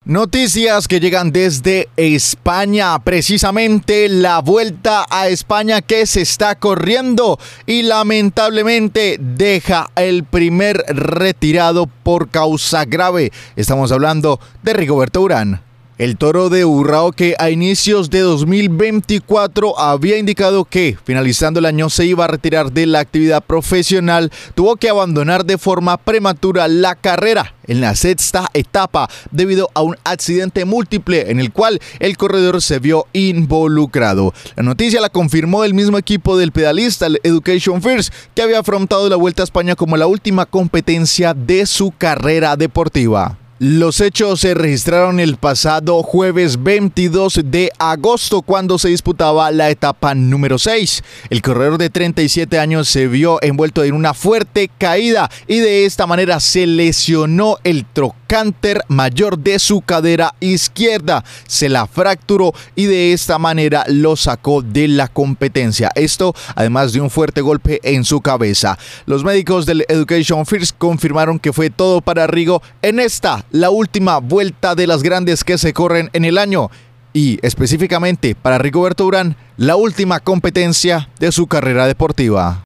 Noticias que llegan desde España, precisamente la Vuelta a España que se está corriendo y lamentablemente deja el primer retirado por causa grave. Estamos hablando de Rigoberto Urán. El Toro de Urrao, que a inicios de 2024 había indicado que finalizando el año se iba a retirar de la actividad profesional, tuvo que abandonar de forma prematura la carrera en la sexta etapa debido a un accidente múltiple en el cual el corredor se vio involucrado. La noticia la confirmó el mismo equipo del pedalista, el Education First, que había afrontado la Vuelta a España como la última competencia de su carrera deportiva. Los hechos se registraron el pasado jueves 22 de agosto cuando se disputaba la etapa número 6. El corredor de 37 años se vio envuelto en una fuerte caída y de esta manera se lesionó el trocánter mayor de su cadera izquierda. Se la fracturó y de esta manera lo sacó de la competencia. Esto además de un fuerte golpe en su cabeza. Los médicos del Education First confirmaron que fue todo para Rigo en la última vuelta de las grandes que se corren en el año y específicamente para Rigoberto Urán, la última competencia de su carrera deportiva.